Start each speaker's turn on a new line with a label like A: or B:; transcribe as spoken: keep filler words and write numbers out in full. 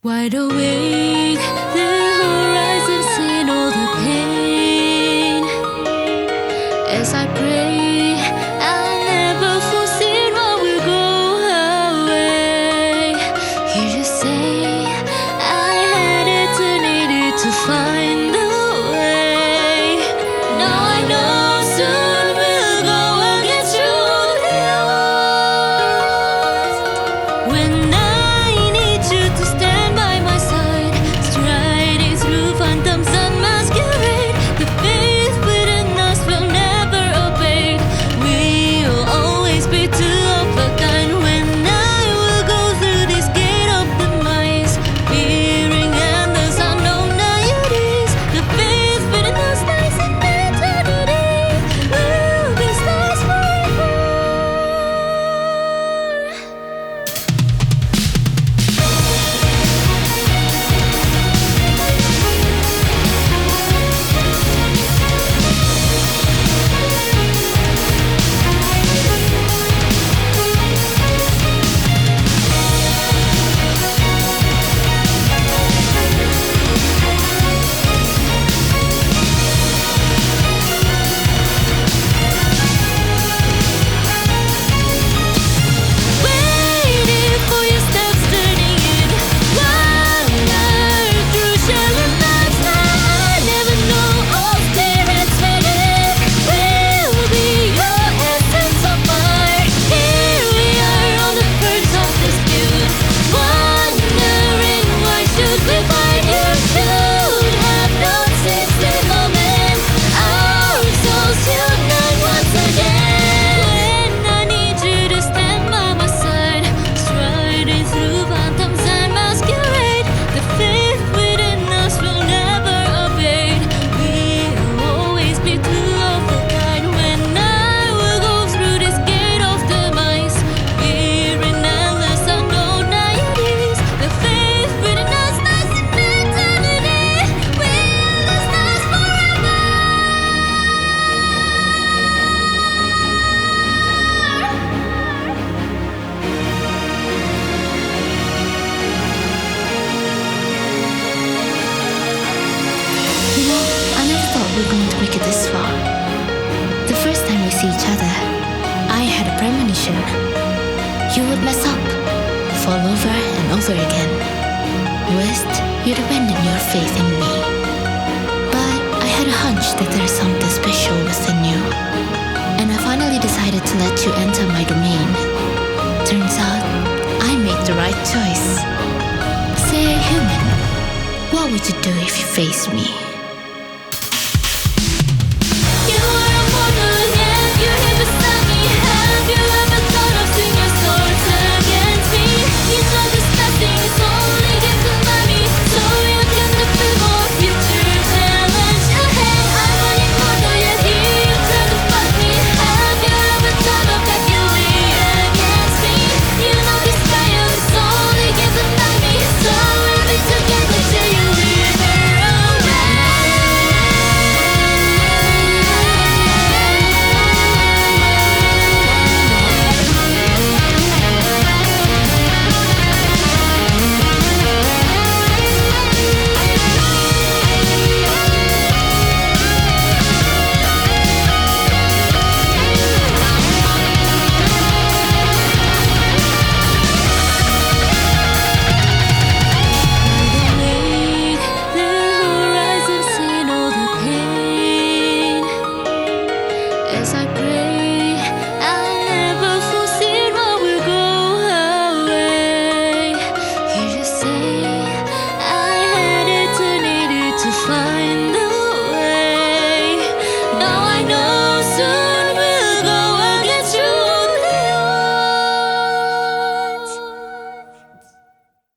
A: Wide awake, the horizon's seen all the pain. As I pray, I'll never foresee what will go away. Hear you say, I had it and needed to find a way. Now I know soon we'll go and get through the odds. When I need you to stand by my side, striding through phantoms and masquerade, the faith within us will never abate. We'll always be two of a kind. When I will go through this gate of demise, fearing endless unknown naïveties, the faith within us lies in eternity. We'll be stars forever. Waiting for your steps turning in, wander through shallow nights that I never know. All spirits faded will be your essence of fire. Here we are on the verge of dispute, wondering why should we fight. You should have known since the moment our souls unite once again. When I need you to stand by my side, striding through phantoms and masquerade, the faith within us will never abate. We'll always be two of a kind. When I will go through this gate of demise, fearing endless unknown naïveties, the faith within us lies in eternity. We'll be stars forever.
B: You know, I never thought we were going to make it this far. The first time we see each other, I had a premonition. You would mess up, fall over and over again. Worst, you'd abandon your faith in me. But I had a hunch that there's something special within you. And I finally decided to let you enter my domain. Turns out, I made the right choice. Say, human, what would you do if you faced me?